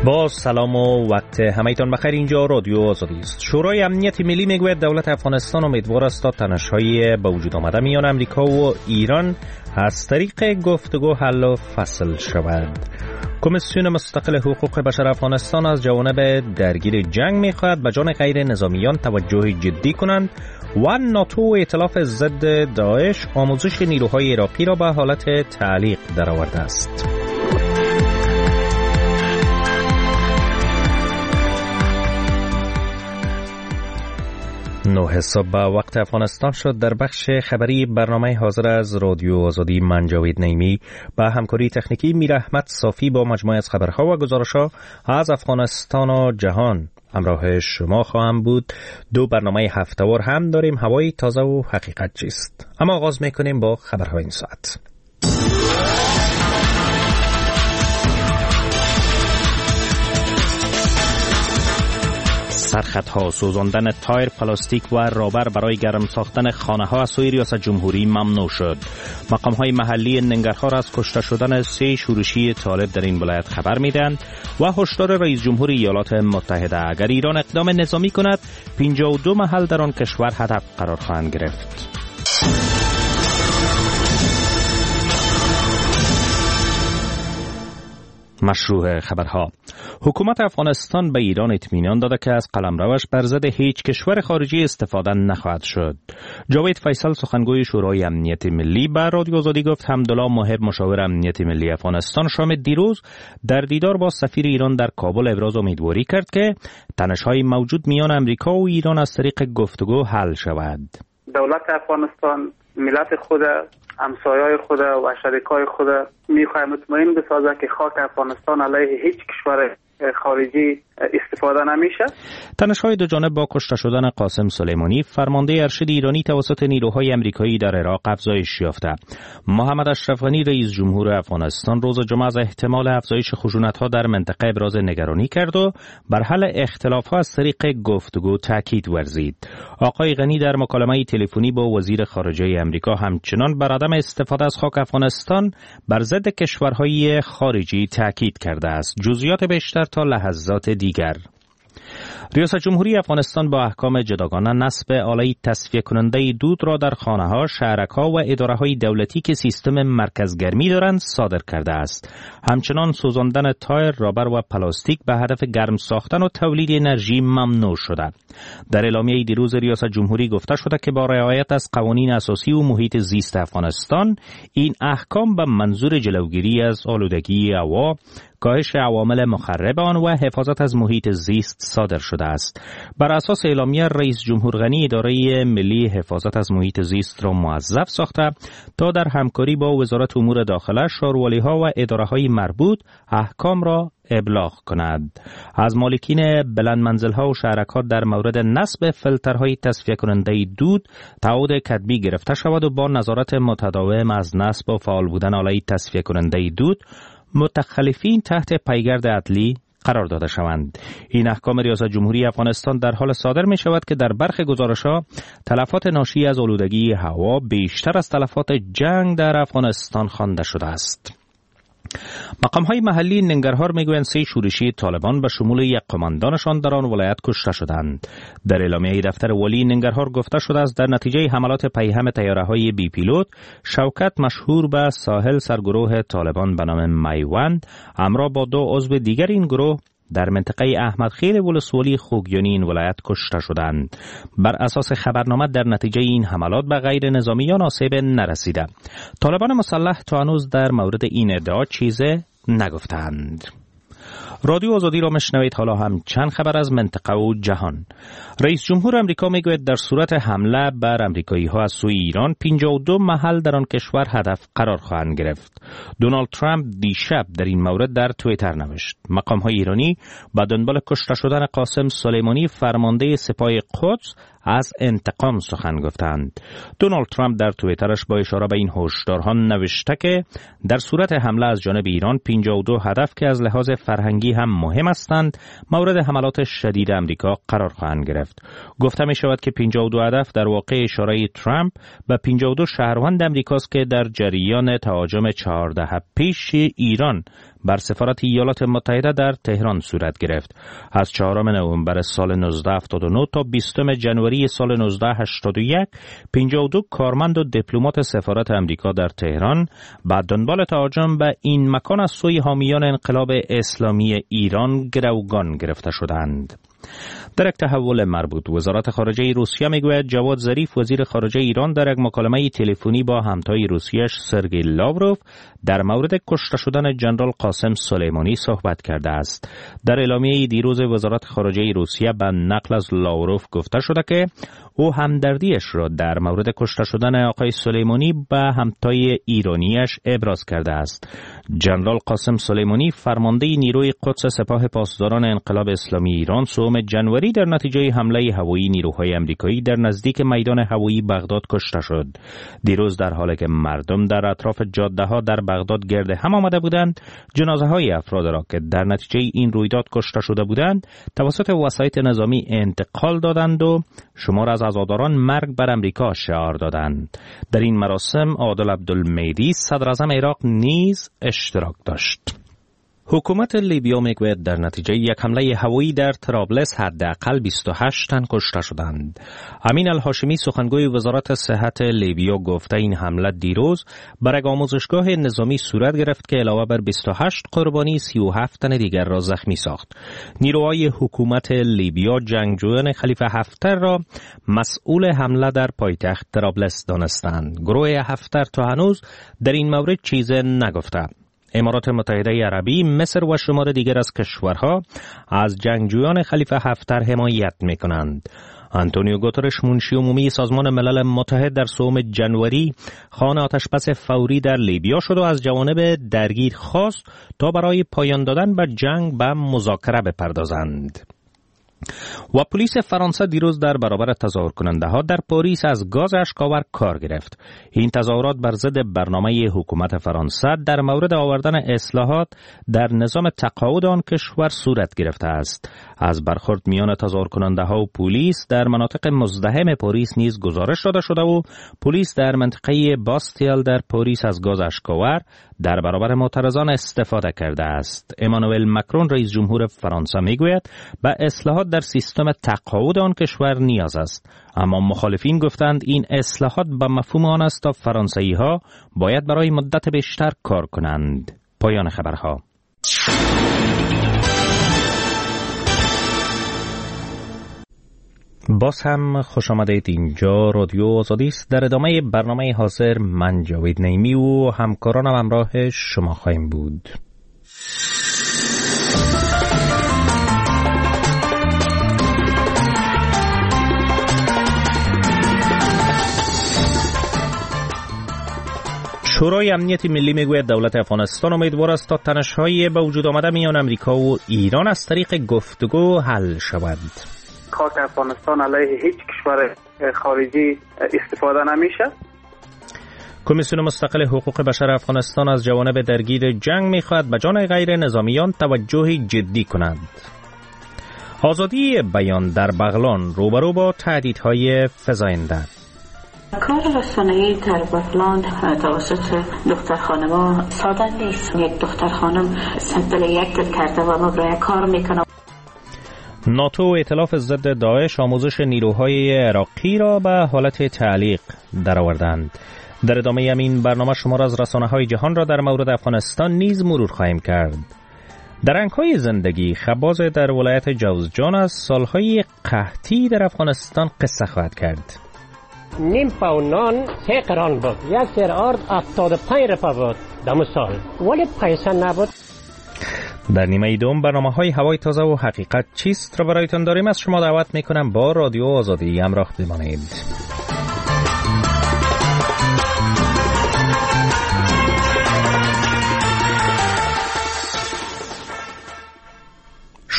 با سلام و وقت همه‌تان بخیر. اینجا رادیو آزادی است. شورای امنیت ملی میگوید دولت افغانستان امیدوار است تا تنش‌های به وجود آمده میان امریکا و ایران از طریق گفتگو حل و فصل شود. کمیسیون مستقل حقوق بشر افغانستان از جوانب درگیر جنگ می‌خواهد به جان غیر نظامیان توجه جدی کنند و ناتو و ائتلاف ضد داعش آموزش نیروهای عراقی را به حالت تعلیق درآورده است. 9 صبح به وقت افغانستان شد. در بخش خبری برنامه حاضر از رادیو آزادی من جاوید نعیمی با همکاری تکنیکی میر احمد صافی با مجموعه از خبرها و گزارش‌ها از افغانستان و جهان همراه شما خواهم بود. 2 برنامه هفته‌وار هم داریم، هوای تازه و حقیقت چیست. اما آغاز می‌کنیم با خبرهای این ساعت. سرخطها، سوزاندن تایر، پلاستیک و رابر برای گرم ساختن خانه‌ها از سوی ریاست جمهوری ممنوع شد. مقام‌های محلی ننگرهار از کشته شدن 3 شورشی طالب در این ولایت خبر می‌دهند و هشدار رئیس جمهور ایالات متحده اگر ایران اقدام نظامی کند 52 محل در آن کشور هدف قرار خواهند گرفت. مشروع خبرها. حکومت افغانستان به ایران اطمینان داده که از قلمروش بر ضد هیچ کشور خارجی استفاده نخواهد شد. جاوید فیصل سخنگوی شورای امنیت ملی به رادیو آزادی گفت حمدالله محب مشاور امنیت ملی افغانستان شام دیروز در دیدار با سفیر ایران در کابل ابراز امیدواری کرد که تنش‌های موجود میان امریکا و ایران از طریق گفتگو حل شود. دولت افغانستان ملت خود، همسایه‌های خود و شریکای خود میخواه مطمئن بسازه که خاک افغانستان علیه هیچ کشور خارجی استفاده نمیشه. تنش‌های دو جانب با کشته شدن قاسم سلیمانی فرمانده ارشد ایرانی توسط نیروهای آمریکایی در عراق افزایش یافته. محمد اشرف غنی رئیس جمهور افغانستان روز جمعه از احتمال افزایش خشونت‌ها در منطقه ابراز نگرانی کرد و بر حل اختلاف‌ها از طریق گفتگو تاکید ورزید. آقای غنی در مکالمه تلفنی با وزیر خارجه آمریکا همچنان بر عدم استفاده از خاک افغانستان بر ضد کشورهای خارجی تاکید کرده است. جزئیات بیشتر تا لحظات دیگر. ریاست جمهوری افغانستان با احکام جداگانه نصب آله تصفیه کننده دود را در خانه‌ها، شهرک‌ها و اداره‌های دولتی که سیستم مرکزگرمی دارند صادر کرده است. همچنان سوزاندن تایر، رابر و پلاستیک به هدف گرم ساختن و تولید انرژی ممنوع شده. در اعلامیه دیروز ریاست جمهوری گفته شده که با رعایت از قوانین اساسی و محیط زیست افغانستان این احکام به منظور جلوگیری از آلودگی هوا، کاهش عوامل مخرب آن و حفاظت از محیط زیست صادر شده است. بر اساس اعلامیه رئیس جمهور غنی اداره ملی حفاظت از محیط زیست را موظف ساخته تا در همکاری با وزارت امور داخله، شاروالی‌ها و اداره‌های مربوط احکام را ابلاغ کند. از مالکین بلند منزل‌ها و شهرک‌ها در مورد نصب فیلترهای تصفیه کننده دود تعهد کتبی گرفته شود و با نظارت متداوم از نصب و فعال بودن آله تصفیه کننده دود متخلفین تحت پیگرد عدلی قرار داده شوند. این احکام ریاست جمهوری افغانستان در حال صادر می شود که در برخی گزارش‌ها تلفات ناشی از آلودگی هوا بیشتر از تلفات جنگ در افغانستان خوانده شده است. مقام‌های محلی ننگرهار میگویند 3 شورشی طالبان به شمول یک قماندانشان در آن ولایت کشته شدند. در اعلامیه دفتر والی ننگرهار گفته شده است در نتیجه حملات پیهم طیاره‌های بی پیلوت، شوکت مشهور به ساحل سرگروه طالبان به نام میوند همراه با 2 عضو دیگر این گروه در منطقه احمد خیل ولسوالی خوگیانی این ولایت کشته شدند. بر اساس خبرنامه در نتیجه این حملات به غیر نظامیان آسیب نرسیده. طالبان مسلح تا هنوز در مورد این ادعا چیزی نگفتند. رادیو آزادی را مشنوید. حالا هم چند خبر از منطقه و جهان. رئیس جمهور آمریکا میگوید در صورت حمله بر آمریکایی‌ها از سوی ایران 52 محل در آن کشور هدف قرار خواهند گرفت. دونالد ترامپ دیشب در این مورد در توییتر نوشت مقام‌های ایرانی با دنبال کشته شدن قاسم سلیمانی فرمانده سپاه قدس از انتقام سخن گفتند. دونالد ترامپ در توییترش با اشاره به این هشدارها نوشته که در صورت حمله از جانب ایران 52 هدف که از لحاظ فرهنگی هم مهم هستند مورد حملات شدید امریکا قرار خواهند گرفت. گفته می شود که 52 هدف در واقع اشاره ترامپ به 52 شهروند امریکاست که در جریان تهاجم 14 پیش ایران بر سفارت ایالات متحده در تهران صورت گرفت. از 4 نوامبر سال 1979 تا 20 جنوری سال 1981 52 کارمند و دیپلمات سفارت امریکا در تهران بعد دنبال تهاجم به این مکان از سوی حامیان انقلاب اسلامی ایران گروگان گرفته شدند. در یک تحول مربوط وزارت خارجه روسیه میگوید جواد ظریف وزیر خارجه ایران در یک مکالمه تلفنی با همتای روسیه‌اش سرگئی لاوروف در مورد کشته شدن جنرال قاسم سلیمانی صحبت کرده است. در اعلامیه دیروز وزارت خارجه روسیه به نقل از لاوروف گفته شده که او همدردیش را در مورد کشته شدن آقای سلیمانی به همتای ایرانیش ابراز کرده است. جنرال قاسم سلیمانی فرمانده نیروی قدس سپاه پاسداران انقلاب اسلامی ایران سوم جنوری در نتیجه حمله هوایی نیروهای آمریکایی در نزدیک میدان هوایی بغداد کشته شد. دیروز در حالی که مردم در اطراف جاده‌ها در بغداد گرد هم آمده بودند، جنازه‌های افراد را که در نتیجه این رویداد کشته شده بودند توسط وسایط نظامی انتقال دادند و شمار از عزاداران مرگ بر امریکا شعار دادند. در این مراسم عادل عبدالمیدی صدر اعظم عراق نیز اشتراک داشت. حکومت لیبیا میگوید در نتیجه یک حمله هوایی در طرابلس حداقل 28 تن کشته شدند. امین الهاشمی سخنگوی وزارت صحت لیبیا گفته این حمله دیروز بر یک آموزشگاه نظامی صورت گرفت که علاوه بر 28 قربانی 37 تن دیگر را زخمی ساخت. نیروهای حکومت لیبیا جنگجویان خلیفه حفتر را مسئول حمله در پایتخت طرابلس دانستند. گروه حفتر تا هنوز در این مورد چیزی نگفته. امارات متحده عربی، مصر و شمار دیگر از کشورها از جنگجویان خلیفه حفتر حمایت می‌کنند. آنتونیو گوترش منشی عمومی سازمان ملل متحد در سوم جنوری خواهان آتشبس فوری در لیبیا شد و از جوانب درگیر خواست تا برای پایان دادن به جنگ به مذاکره بپردازند. و پلیس فرانسه دیروز در برابر تظاهر کننده ها در پاریس از گاز اشک‌آور کار گرفت. این تظاهرات بر ضد برنامه حکومت فرانسه در مورد آوردن اصلاحات در نظام تقاعد آن کشور صورت گرفته است. از برخورد میان تظاهر کننده ها و پلیس در مناطق مزدحم پاریس نیز گزارش داده شده و پلیس در منطقه باستیل در پاریس از گاز اشک‌آور در برابر معترضان استفاده کرده است. امانوئل مکرون رئیس جمهور فرانسه میگوید به اصلاحات در سیستم تقاعد آن کشور نیاز است، اما مخالفین گفتند این اصلاحات به مفهوم آن است تا فرانسوی‌ها باید برای مدت بیشتر کار کنند. پایان خبرها. باز هم خوش آمدید. اینجا رادیو آزادی است. در ادامه برنامه حاضر من جاوید نعیمی و همکارانم همراه شما خواهیم بود. شورای امنیت ملی میگوید دولت افغانستان امیدوار است تا تنش‌های به وجود آمده میان امریکا و ایران از طریق گفتگو حل شود. خاک افغانستان علیه هیچ کشور خارجی استفاده نمیشه. کمیسیون مستقل حقوق بشر افغانستان از جوانب درگیر جنگ میخواهد به جان غیر نظامیان توجه جدی کنند. آزادی بیان در بغلان روبرو با تهدیدهای فزاینده. کار رسانه‌ای در بغلان توسط دختر خانم‌ها ساده نیست. یک دختر خانم صد یک دل کرده و ما برای کار میکنه. ناتو و ائتلاف ضد داعش آموزش نیروهای عراقی را به حالت تعلیق درآوردند. در ادامه این برنامه شمار از رسانه‌های جهان را در مورد افغانستان نیز مرور خواهیم کرد. درنگ‌های زندگی خباز در ولایت جوزجان از سالهای قحطی در افغانستان قصه خواهد کرد. نیم پاو نان 3 قران بود. یک سر آرد 75 روپیه بود در سال. ولی پیسه نبود. در نیمه دوم برنامه‌های هوای تازه و حقیقت چیست را برایتان داریم. از شما دعوت می‌کنم با رادیو آزادی همراه بمانید.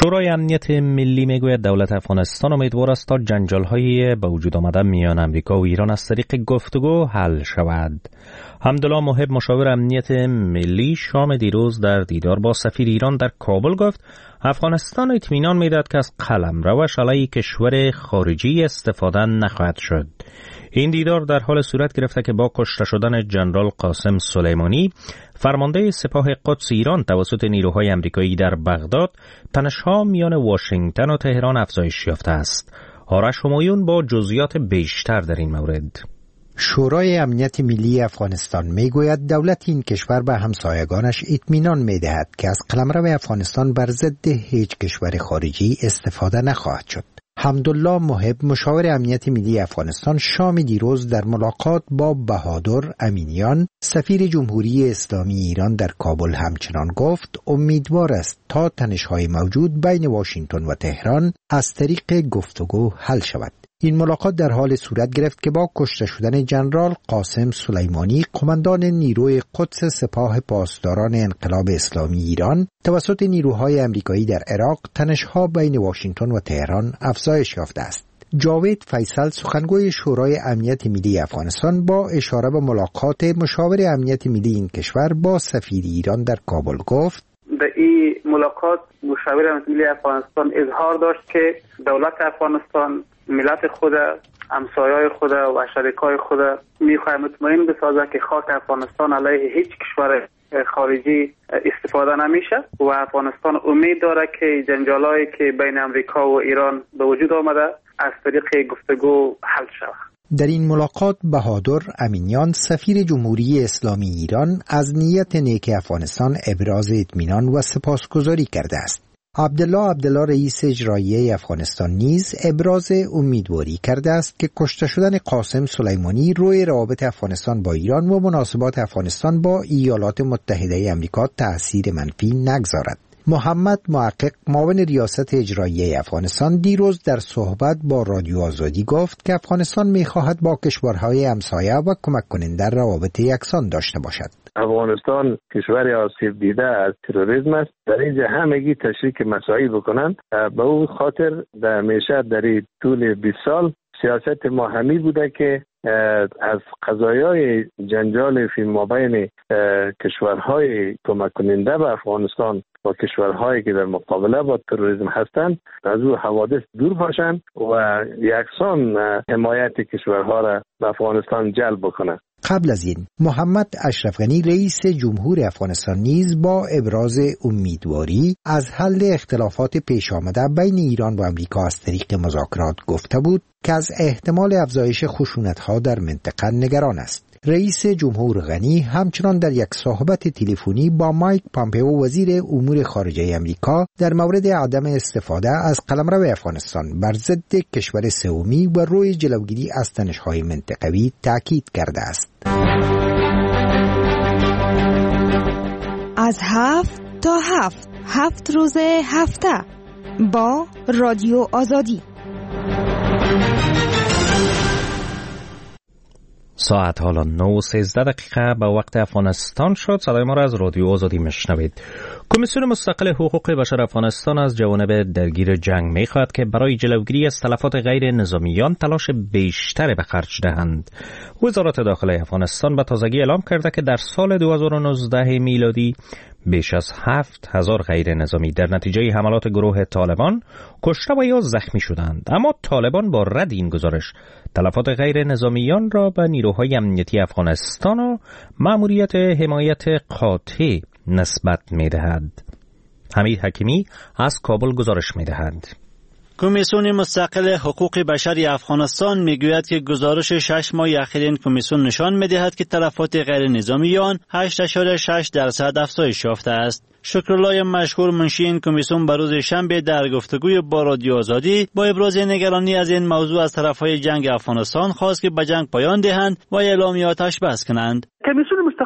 شورای امنیت ملی میگوید دولت افغانستان امیدوار است تا جنجال‌های به وجود آمده میان امریکا و ایران از طریق گفتگو حل شود. حمدالله محب مشاور امنیت ملی شام دیروز در دیدار با سفیر ایران در کابل گفت افغانستان اطمینان میدهد که از قلمروش علیه کشور خارجی استفاده نخواهد شد. این دیدار در حال صورت گرفته که با کشته شدن جنرال قاسم سلیمانی فرمانده سپاه قدس ایران توسط نیروهای آمریکایی در بغداد، تنش‌ها میان واشنگتن و تهران افزایش یافته است. آرش همایون با جزئیات بیشتر در این مورد. شورای امنیت ملی افغانستان میگوید دولت این کشور به همسایگانش اطمینان میدهد که از قلمرو افغانستان بر ضد هیچ کشور خارجی استفاده نخواهد شد. حمدالله محب مشاور امنیت ملی افغانستان شام دیروز در ملاقات با بهادر امینیان سفیر جمهوری اسلامی ایران در کابل همچنان گفت امیدوار است تا تنش‌های موجود بین واشنگتن و تهران از طریق گفتگو حل شود. این ملاقات در حال صورت گرفت که با کشته شدن جنرال قاسم سلیمانی قماندان نیروی قدس سپاه پاسداران انقلاب اسلامی ایران توسط نیروهای آمریکایی در عراق تنش‌ها بین واشنگتن و تهران افزایش یافته است. جاوید فیصل سخنگوی شورای امنیت ملی افغانستان با اشاره به ملاقات مشاور امنیت ملی این کشور با سفیر ایران در کابل گفت در این ملاقات مشاور امنیت ملی افغانستان اظهار داشت که دولت افغانستان ملت خود، همسایه‌های خود و شریکای خود میخواهد مطمئن بسازه که خاک افغانستان علیه هیچ کشور خارجی استفاده نمیشه و افغانستان امید داره که جنجالایی که بین امریکا و ایران به وجود آمده از طریق گفتگو حل شود. در این ملاقات بهادر امینیان سفیر جمهوری اسلامی ایران از نیت نیک افغانستان ابراز اطمینان و سپاسگزاری کرده است. عبدالله رئیس اجرایی افغانستان نیز ابراز امیدواری کرده است که کشته شدن قاسم سلیمانی روی روابط افغانستان با ایران و مناسبات افغانستان با ایالات متحده آمریکا تأثیر منفی نگذارد. محمد محقق معاون ریاست اجرایی افغانستان دیروز در صحبت با رادیو آزادی گفت که افغانستان می‌خواهد با کشورهای همسایه و کمک کننده روابط یکسان داشته باشد. افغانستان کشوری آسیب دیده از تروریسم است. در اینجا همگی تشریک مساعی بکنند. به اون خاطر همیشه در طول 20 سال سیاست ما همی بوده که از قضایای جنجال فی مابین کشورهای کمک کننده به افغانستان و کشورهایی که در مقابله با تروریسم هستند از او حوادث دور باشند و یکسان حمایت کشورها را به افغانستان جلب بکنند. قبل از این محمد اشرف غنی رئیس جمهور افغانستان نیز با ابراز امیدواری از حل اختلافات پیش آمده بین ایران و آمریکا از طریق مذاکرات گفته بود که از احتمال افزایش خشونت‌ها در منطقه نگران است. رئیس جمهور غنی همچنان در یک صحبت تلفنی با مایک پامپئو وزیر امور خارجه آمریکا در مورد عدم استفاده از قلمرو افغانستان بر ضد کشور سومی و روی جلوگیری از تنش‌های منطقوی تاکید کرده است. از 7 تا 7 روز هفته با رادیو آزادی. ساعت حالا 9:13 به وقت افغانستان شد. صدای ما را از رادیو آزادی میشنوید. کمیسیون مستقل حقوق بشر افغانستان از جوانب درگیر جنگ میخواهد که برای جلوگیری از تلفات غیر نظامیان تلاش بیشتری به خرج دهند. وزارت داخله افغانستان به تازگی اعلام کرده که در سال 2019 میلادی بیش از 7,000 غیر نظامی در نتیجه حملات گروه طالبان کشته و یا زخمی شدند. اما طالبان با رد این گزارش تلفات غیر نظامیان را به نیروهای امنیتی افغانستان و مأموریت حمایت قاطع نسبت می‌دهد. حمید حکیمی از کابل گزارش می‌دهد. کمیسیون مستقل حقوق بشر افغانستان میگوید که گزارش 6 ماه اخیر این کمیسیون نشان می‌دهد که تلفات غیر نظامیان 8.6% افزایش یافته است. شکرالله مشکور منشی این کمیسیون بروز شنبه در گفتگوی با رادیو آزادی با ابراز نگرانی از این موضوع از طرفهای جنگ افغانستان خواست که به جنگ پایان دهند و اعلامیاتش بس کنند. کمیسیون مستقل حقوق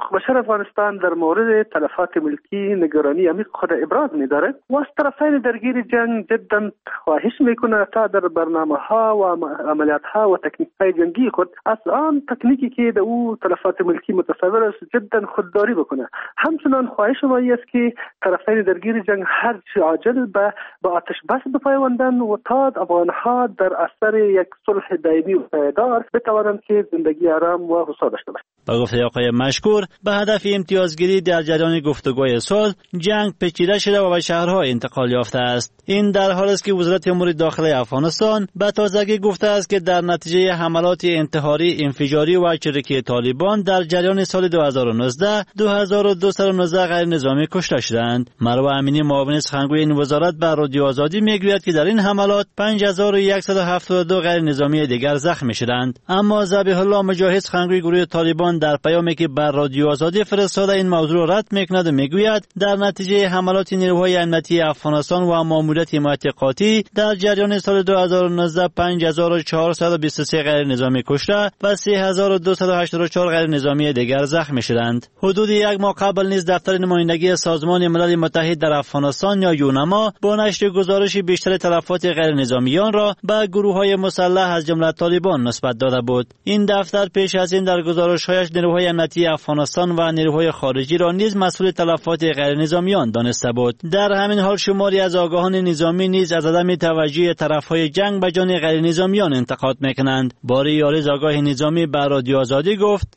حق بشر افغانستان در مورد تلفات ملکی نگرانی عمیق خود ابراز می‌دارد و از طرفین درگیر جنگ جدا خواهش می‌کند تا در برنامه‌ها و عملیات‌ها و تکنیک‌های جنگی خود از آن تکنیکی که در او تلفات ملکی متصور است جدا خودداری بکنه. همچنان خواهش ما است که طرفین درگیر جنگ هر چه عاجل به آتش بس بپیوندند و تا افغان‌ها در اثر یک صلح دائمی و پایدار بتوانند که زندگی آرام و رسا داشته باشند. با گفته آقای مشکور به هدف امتیازگیری در جریان گفتگوهای صلح جنگ پیچیده شده و به شهرها انتقال یافته است. این در حالی است که وزارت امور داخلی افغانستان به تازگی گفته است که در نتیجه حملات انتحاری، انفجاری و چریکی طالبان در جریان سال 2019 2219 غیر نظامی کشته شدند. مروه امینی معاون سخنگوی این وزارت به رادیو آزادی میگوید که در این حملات 5172 غیر نظامی دیگر زخمی شدند. اما ذبیح الله مجاهد سخنگوی گروه طالبان در پیامی که بر رادیو آزادی فرستاده این موضوع را رد میکند و میگوید در نتیجه حملات نیروهای امنیتی افغانستان و ماموریت حمایت قاطی در جریان سال 2019 5423 غیر نظامی کشته و 3284 غیر نظامی دیگر زخمی شدند. حدود یک ماه قبل نیز دفتر نمایندگی سازمان ملل متحد در افغانستان یا یونما با نشر گزارش بیشتر تلفات غیر نظامیان را به گروه‌های مسلح از جمله طالبان نسبت داده بود. این دفتر پیش از این در گزارش‌هایش نیروهای امنیتی افغانستان و نیروهای خارجی را نیز مسئول تلفات غیر نظامیان دانسته بود. در همین حال شماری از آگاهان نظامی نیز از عدم توجه طرف‌های جنگ به جان غیر نظامیان انتقاد می‌کنند. باری یاریز آگاه نظامی به رادیو آزادی گفت: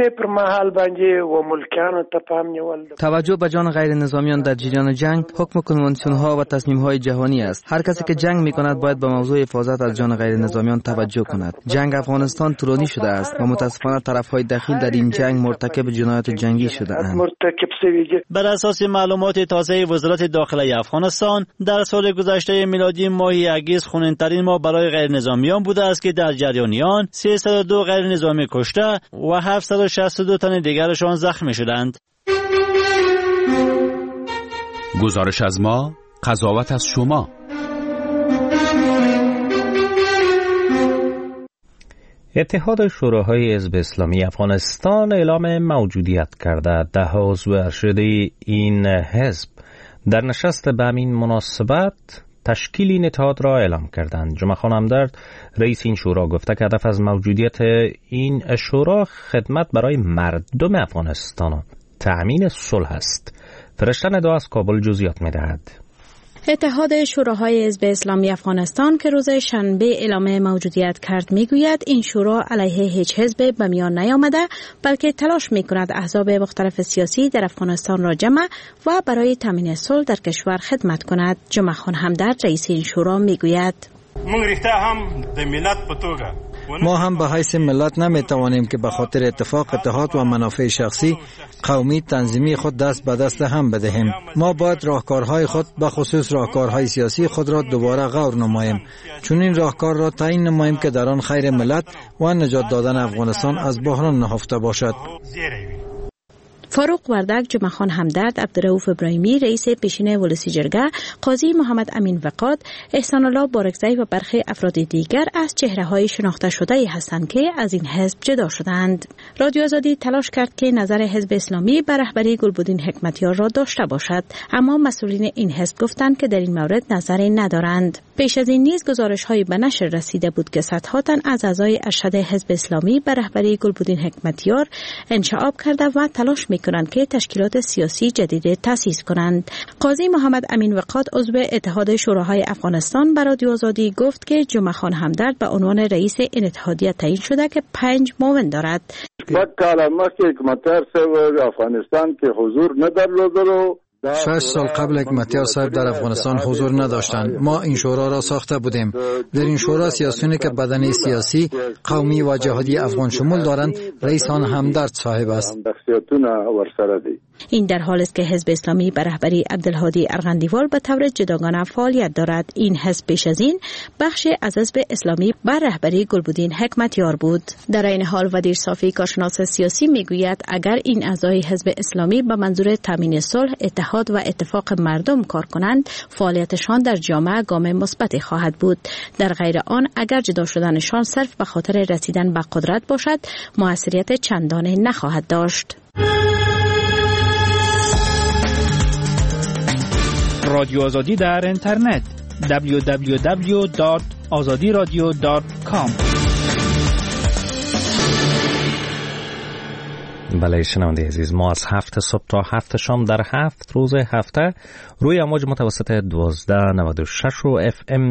توجه به جان غیر نظامیان در جریان جنگ حکم کنوانسیون‌ها و تصمیم‌های جهانی است. هر کسی که جنگ می‌کند باید به موضوع حفاظت از جان غیر نظامیان توجه کند. جنگ افغانستان طولانی شده است و متأسفانه طرف‌های دخیل در این جنگ مرتکب جنایات جنگی شده‌اند. بر اساس معلومات تازه وزارت داخلی افغانستان در سال گذشته میلادی ماه اگست خونین‌ترین ماه برای غیر نظامیان بوده است که در جریان آن 302 غیر نظامی کشته و 762 تن دیگرشان زخمی شدند. گزارش از ما، قضاوت از شما. اتحاد شوراهای حزب اسلامی افغانستان اعلام موجودیت کرده. 10 عضو ارشد این حزب در نشست به همین مناسبت تشکیل این اتحاد را اعلام کردند. جمعه خان همدرد رئیس این شورا گفته که هدف از موجودیت این شورا خدمت برای مردم افغانستان تأمین صلح است. فرشته ندا از کابل جزئیات می‌دهد. اتحاد شوراهای حزب اسلامی افغانستان که روز شنبه اعلام موجودیت کرد میگوید این شورا علیه هیچ حزب به میان نیامده، بلکه تلاش میکند احزاب مختلف سیاسی در افغانستان را جمع و برای تامین صلح در کشور خدمت کند. جمعه خان همدرد رئیس این شورا میگوید: ما هم به حیث ملت نمیتوانیم که به خاطر اتحاد و منافع شخصی، قومی، تنظیمی خود دست به دست هم بدهیم. ما باید راهکارهای خود به خصوص راهکارهای سیاسی خود را دوباره غور نماییم، چون این راهکار را تعیین نماییم که در آن خیر ملت و نجات دادن افغانستان از بحران نهفته باشد. فاروق وردک، جمعه خان همدرد، عبدالرؤوف ابراهیمی رئیس پیشین ولسی جرگه، قاضی محمد امین وقاد، احسان الله بارکزی و برخی افراد دیگر از چهره‌های شناخته شده هستند که از این حزب جدا شدند. رادیو آزادی تلاش کرد که نظر حزب اسلامی بر رهبری گلبدین حکمتیار را داشته باشد، اما مسئولین این حزب گفتند که در این مورد نظری ندارند. پیش از این نیز گزارش‌هایی به نشر رسیده بود که صدها تن از اعضای ارشد حزب اسلامی بر رهبری گلبدین حکمتیار انشعاب کرده و تلاش می‌کنند که تشکیلات سیاسی جدید تأسیس کنند. قاضی محمد امین وقاد عضو اتحاد شوراهای افغانستان به رادیو آزادی گفت که جمعه خان همدرد به عنوان رئیس این اتحادیه تعیین شده که 5 معاون دارد. بعد کلمه که حکمتیار صاحب افغانستان که حضور ندارد 6 سال قبل حکمتیار صاحب در افغانستان حضور نداشتند. ما این شورا را ساخته بودیم. در این شورا سیاسیونی که بدنه سیاسی، قومی و جهادی افغان شمول دارند، رئیس آن همدرد صاحب است. این در حال است که حزب اسلامی به رهبری عبدالهادی ارغندیوال به طور جداگانه فعالیت دارد. این حزب پیش از این بخش از حزب اسلامی به رهبری گلبدین حکمتیار بود. در این حال ودیر صافی کارشناس سیاسی میگوید اگر این اعضای حزب اسلامی به منظور تامین صلح، اتحاد و اتفاق مردم کار کنند، فعالیتشان در جامعه گام مثبتی خواهد بود. در غیر آن اگر جدا شدنشان صرف به خاطر رسیدن به قدرت باشد، موثریت چندانی نخواهد داشت. رادیو آزادی در اینترنت www.azadiradio.com. بله شنونده عزیز، ما از 7 صبح تا 7 شام در 7 روز هفته روی امواج متوسط 1296 و FM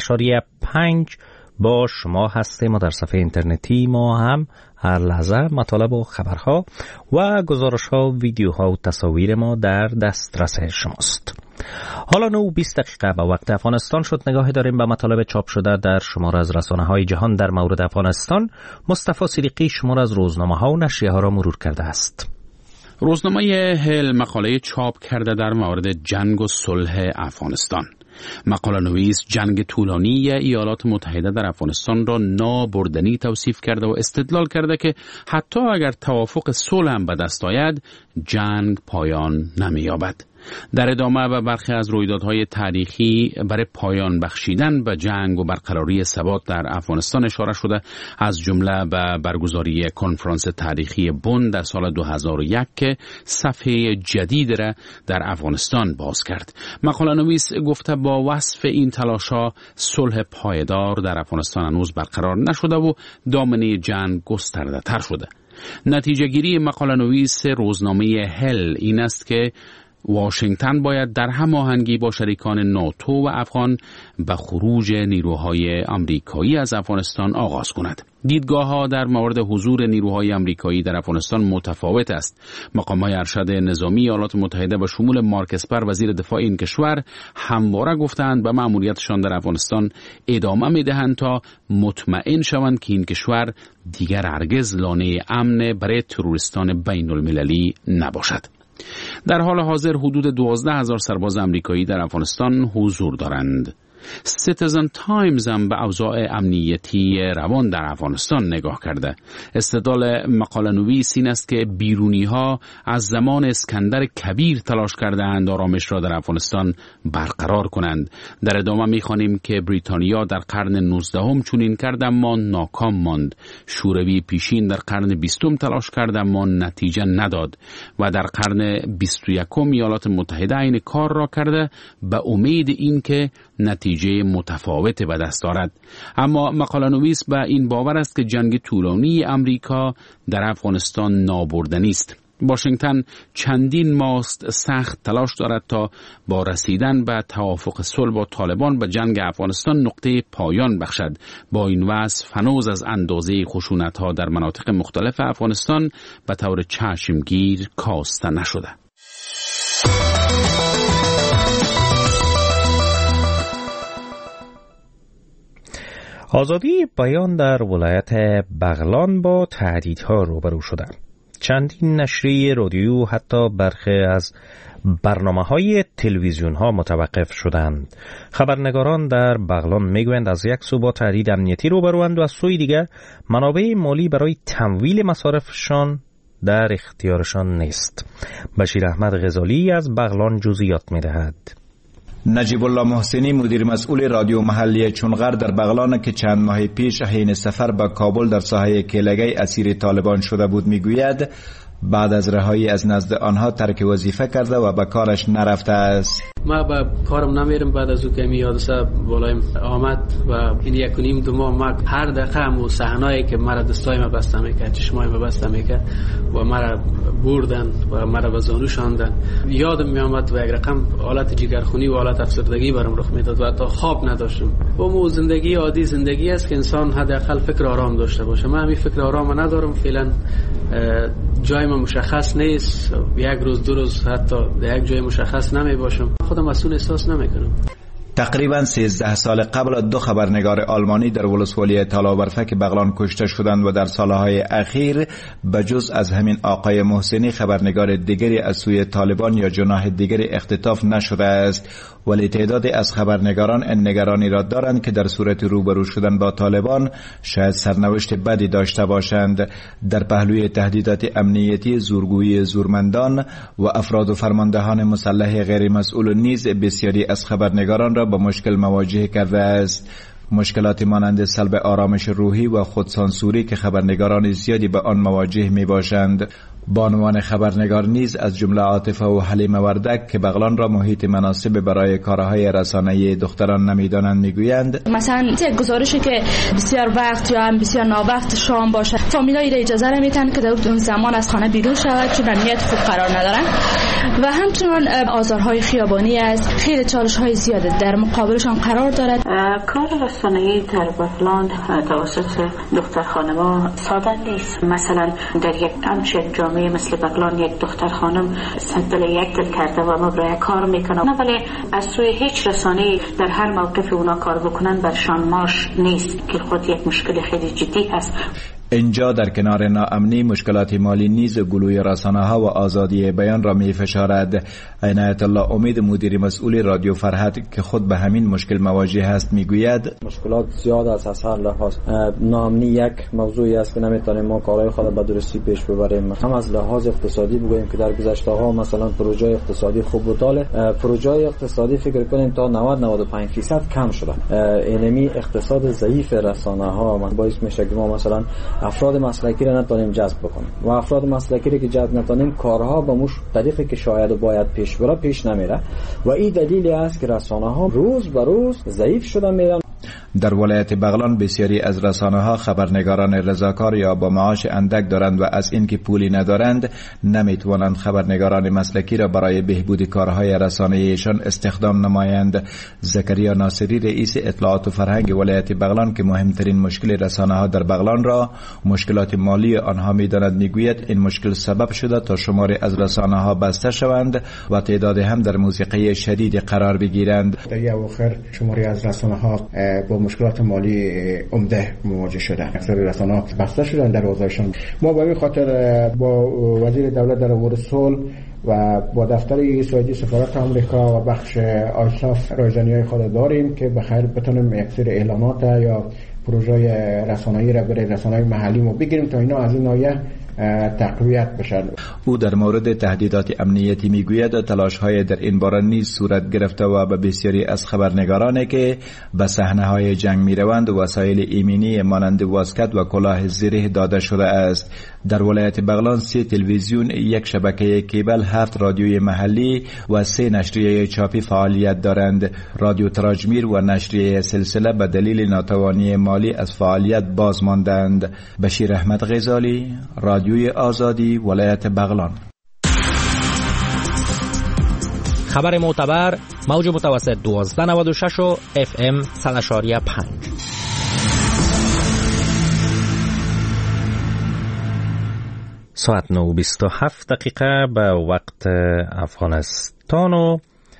100.5 با شما هستیم و در صفحه اینترنتی ما هم هر لحظه مطالب و خبرها و گزارش‌ها، ویدیوها و تصاویر ما در دسترس شماست. حالا 9:20 دقیقه به وقت افغانستان شد. نگاهی داریم به مطالب چاپ شده در شمار از رسانه‌های جهان در مورد افغانستان. مصطفی صدیقی شمار از روزنامه‌ها و نشریه‌ها را مرور کرده است. روزنامه هل مقاله چاپ کرده در مورد جنگ و صلح افغانستان. مقاله نویس جنگ طولانی ایالات متحده در افغانستان را نابردنی توصیف کرده و استدلال کرده که حتی اگر توافق صلح هم به دست آید، جنگ پایان نمی‌یابد. در ادامه به برخی از رویدادهای تاریخی برای پایان بخشیدن به جنگ و برقراری ثبات در افغانستان اشاره شده، از جمله به برگزاری کنفرانس تاریخی بن در سال 2001 که صفحه جدید را در افغانستان باز کرد. مقاله نویس گفته با وصف این تلاش‌ها صلح پایدار در افغانستان هنوز برقرار نشده و دامنه جنگ گسترده تر شده. نتیجه گیری مقاله نویس روزنامه هل این است که واشنگتن باید در هماهنگی با شریکان ناتو و افغان به خروج نیروهای آمریکایی از افغانستان آغاز کند. دیدگاه‌ها در مورد حضور نیروهای آمریکایی در افغانستان متفاوت است. مقام‌های ارشد نظامی ایالات متحده به شمول مارک اسپر وزیر دفاع این کشور همواره گفتند به مأموریتشان در افغانستان ادامه می‌دهند تا مطمئن شوند که این کشور دیگر هرگز لانه امن برای تروریستان بین‌المللی نباشد. در حال حاضر حدود 12,000 سرباز آمریکایی در افغانستان حضور دارند. سیتیزن تایمز هم به اوضاع امنیتی روان در افغانستان نگاه کرده. استدلال مقاله نویس این است که بیرونی ها از زمان اسکندر کبیر تلاش کردند آرامش را در افغانستان برقرار کنند. در ادامه می‌خوانیم که بریتانیا در قرن 19 چنین کرد اما ناکام ماند. شوروی پیشین در قرن 20 تلاش کرد اما نتیجه نداد و در قرن 21 ایالات متحده این کار را کرده به امید اینکه نتیجه متفاوت به دست دارد. اما مقاله نویس به این باور است که جنگ طولانی امریکا در افغانستان نابردنی است. واشنگتن چندین ماه سخت تلاش دارد تا با رسیدن به توافق صلح با طالبان به جنگ افغانستان نقطه پایان بخشد. با این وصف هنوز از اندازه خشونت‌ها در مناطق مختلف افغانستان به طور چشمگیر کاسته نشده. آزادی بیان در ولایت بغلان با تهدیدها روبرو شده. چندین نشریه رادیو حتی برخی از برنامه‌های تلویزیون‌ها متوقف شدند. خبرنگاران در بغلان میگویند از یک سو با تهدید امنیتی روبروند و از سوی دیگر منابع مالی برای تمویل مصارفشان در اختیارشان نیست. بشیر احمد غزالی از بغلان جزئیات می‌دهد. نجیب الله محسنی مدیر مسئول رادیو محلی چونغر در بغلان که چند ماه پیش حین سفر به کابل در ساحه کیلگی اسیر طالبان شده بود میگوید بعد از رهایی از نزد آنها ترک وظیفه کرده و به کارش نرفته است. ما به کارم نمیرم. بعد از اون که می حادثه بالایم آمد و این 1.5-2 ماه ما هر دقیقه همون صحنه‌ای که مرا دستای ما بسته میکرد، چشمای ما بسته میکرد و مرا بردن و مرا به زانو شاندن، یادم می آمد و یک رقم حالت جگرخونی و حالت افسردگی برام رخ میداد و حتی خواب نداشتم. و زندگی عادی زندگی است که انسان حداقل فکر آرام داشته باشه. من همین فکر آرام ندارم. فعلا جای من مشخص نیست. یک روز 2 روز حتی در یک جای مشخص نمی باشم. خودم مسئول احساس نمی کنم. تقریبا 13 سال قبل 2 خبرنگار آلمانی در ولسوالی تالابرفک بغلان کشته شدند و در سالهای اخیر بجز از همین آقای محسنی خبرنگار دیگری از سوی طالبان یا جناح دیگری اختطاف نشده است. ولی تعدادی از خبرنگاران این نگرانی را دارند که در صورت روبرو شدن با طالبان شاید سرنوشت بدی داشته باشند. در پهلوی تهدیدات امنیتی، زورگویی زورمندان و افراد و فرماندهان مسلح غیر مسئول نیز بسیاری از خبرنگاران را با مشکل مواجه کرده است. مشکلات مانند سلب آرامش روحی و خودسانسوری که خبرنگاران زیادی به آن مواجه می باشند. بانوان خبرنگار نیز از جمله عاطفه و حلیمه وردک که بغلان را محیط مناسب برای کارهای رسانه‌ای دختران نمیدانند میگویند مثلا یک گزارشی که بسیار وقت یا هم بسیار ناوقت شام باشه، فامیلای را اجازه نمیدن که در اون زمان از خانه بیرون شود چون امنیت خوب قرار ندارن و همچنان آزارهای خیابانی است، خیلی چالش‌های زیاده در مقابلشان قرار دارد. کار رسانه‌ای در بغلان توسط دختر خانم‌ها ساده نیست. مثلا در یک همچین جامعه مثل بغلان یک دختر خانم صد یک دل کرده و مبرای کار میکنه، ولی از سوی هیچ رسانه‌ای در هر موقف اونا کار بکنن برشان ماش نیست که خود یک مشکل خیلی جدی است. اینجا در کنار ناامنی مشکلات مالی نیز گلوی رسانه‌ها و آزادی بیان را می‌فشارد. عنایت الله امید مدیر مسئول رادیو فرهد که خود به همین مشکل مواجه است میگوید مشکلات زیاد است از هر لحاظ. ناامنی یک موضوعی است که نمیتونیم ما کارهای خود به درستی پیش ببریم. هم از لحاظ اقتصادی بگوییم که در گذشته‌ها مثلا پروژه اقتصادی خوب و طاله، پروژه اقتصادی فکر کنیم تا 90-95% کم شده. اینمی اقتصاد ضعیف رسانه‌ها باعث میشه که ما مثلا افراد مسلکی را نتونیم جذب بکنیم و افراد مسلکی را که جذب نتونیم کارها به مش طریقی که شاید باید پیش بره پیش نمیره و این دلیلی است که رسانه‌ها روز به روز ضعیف شده میرن. در ولایت بغلان بسیاری از رسانه‌ها خبرنگاران رضاکار یا با معاش اندک دارند و از اینکه پولی ندارند نمیتوانند خبرنگاران مسلکی را برای بهبود کارهای رسانه‌ایشان استخدام نمایند. زکریا ناصری رئیس اطلاعات و فرهنگ ولایت بغلان که مهمترین مشکل رسانه‌ها در بغلان را مشکلات مالی آنها می‌داند میگوید این مشکل سبب شده تا شماری از رسانه‌ها بسته شوند و تعداد هم در موسیقی شدید قرار بگیرند. در اواخر شماری از رسانه‌ها با مشکلات مالی عمده مواجه شدن، اکثر رسانه‌ها بسته شدن دروازه‌شان. ما به این خاطر با وزیر دولت در امور صلح و با دفتر سعودی سفارت آمریکا و بخش آیساف رایزنی‌های خود داریم که بخیر بتونیم اکثر اعلانات یا پروژه رسانه‌ای را برای رسانه‌های محلی ما بگیریم تا اینا از این ناحیه تقویت بشن. او در مورد تهدیدات امنیتی میگوید تلاش‌های در این باره نیز صورت گرفته و به بسیاری از خبرنگارانی که به صحنه‌های جنگ میروند وسایل ایمنی مانند واسکت و کلاه زره داده شده است. در ولایت بغلان 3 تلویزیون، 1 شبکه کیبل، 7 رادیوی محلی و 3 نشریه چاپی فعالیت دارند. رادیو تراجمیر و نشریه سلسله به دلیل ناتوانی مالی از فعالیت باز ماندند. بشیر احمد غزالی، رادیوی آزادی، ولایت بغلان. خبر معتبر، موج متوسط 1296 و FM 100.5. ساعت 9:27 دقیقه به وقت افغانستان و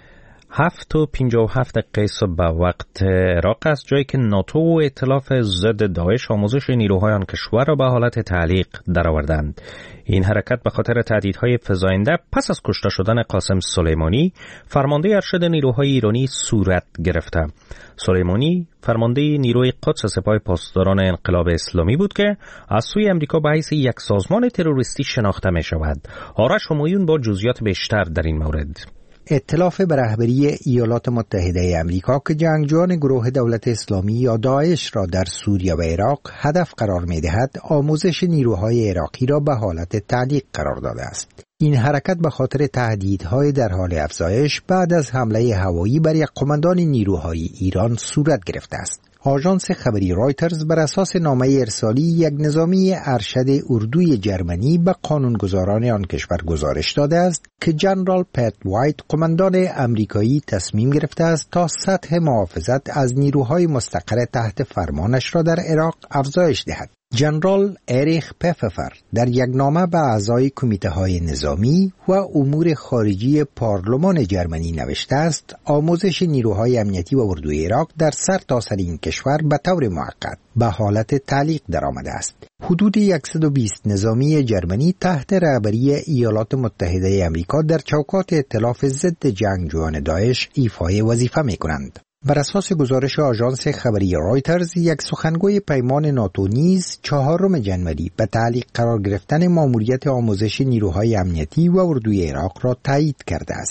7:57 دقیقه صبح به وقت عراق است، جایی که ناتو و ائتلاف ضد داعش آموزش نیروهای آن کشور را به حالت تعلیق درآوردند. این حرکت به خاطر تهدیدهای فزاینده پس از کشته شدن قاسم سلیمانی، فرمانده ارشد نیروهای ایرانی، صورت گرفته. سلیمانی فرمانده نیروی قدس سپاه پاسداران انقلاب اسلامی بود که از سوی امریکا به حیث یک سازمان تروریستی شناخته می شود. آرش همایون با جزئیات بیشتر در این مورد. ائتلاف به رهبری ایالات متحده امریکا که جنگجویان گروه دولت اسلامی یا داعش را در سوریه و عراق هدف قرار می‌دهد، آموزش نیروهای عراقی را به حالت تعلیق قرار داده است. این حرکت به خاطر تهدیدهای در حال افزایش بعد از حمله هوایی بر یک قماندان نیروهای ایران صورت گرفته است. آژانس خبری رایترز بر اساس نامه ارسالی یک نظامی ارشد اردوی جرمنی به قانونگذاران آن کشور گزارش داده است که جنرال پت وایت قماندان امریکایی تصمیم گرفته است تا سطح محافظت از نیروهای مستقر تحت فرمانش را در عراق افزایش دهد. جنرال اریخ پففر در یک نامه به اعضای کمیته های نظامی و امور خارجی پارلمان جرمنی نوشته است آموزش نیروهای امنیتی و اردوی عراق در سرتاسر این کشور به طور موقت به حالت تعلیق درآمده است. حدود 120 نظامی جرمنی تحت رهبری ایالات متحده آمریکا در چوکات ائتلاف ضد جنگجویان داعش ایفای وظیفه می‌کنند. بر اساس گزارش آژانس خبری رایترز، یک سخنگوی پیمان ناتو نیز 4 جنوری به تعلیق قرار گرفتن ماموریت آموزش نیروهای امنیتی و اردوی عراق را تایید کرده است.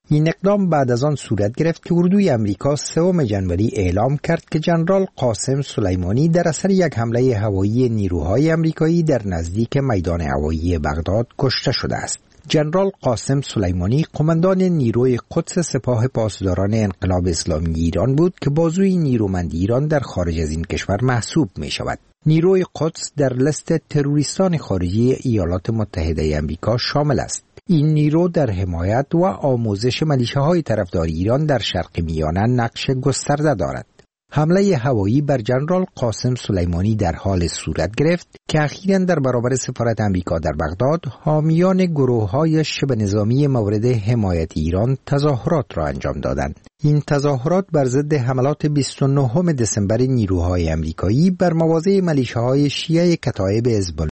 این اقدام بعد از آن صورت گرفت که اردوی امریکا 3 جنوری اعلام کرد که ژنرال قاسم سلیمانی در اثر یک حمله هوایی نیروهای امریکایی در نزدیک میدان هوایی بغداد کشته شده است. ژنرال قاسم سلیمانی قماندان نیروی قدس سپاه پاسداران انقلاب اسلامی ایران بود که بازوی نیرومند ایران در خارج از این کشور محسوب می شود. نیروی قدس در لیست تروریستان خارجی ایالات متحده آمریکا شامل است. این نیرو در حمایت و آموزش ملیشه‌های طرفدار ایران در شرق میانه نقش گسترده دارد. حمله هوایی بر ژنرال قاسم سلیمانی در حال صورت گرفت که اخیراً در برابر سفارت آمریکا در بغداد حامیان گروه‌های شبه نظامی مورد حمایت ایران تظاهرات را انجام دادند. این تظاهرات بر ضد حملات 29 دسامبر نیروهای آمریکایی بر مواضع ملیشه‌های شیعه کتایب حزب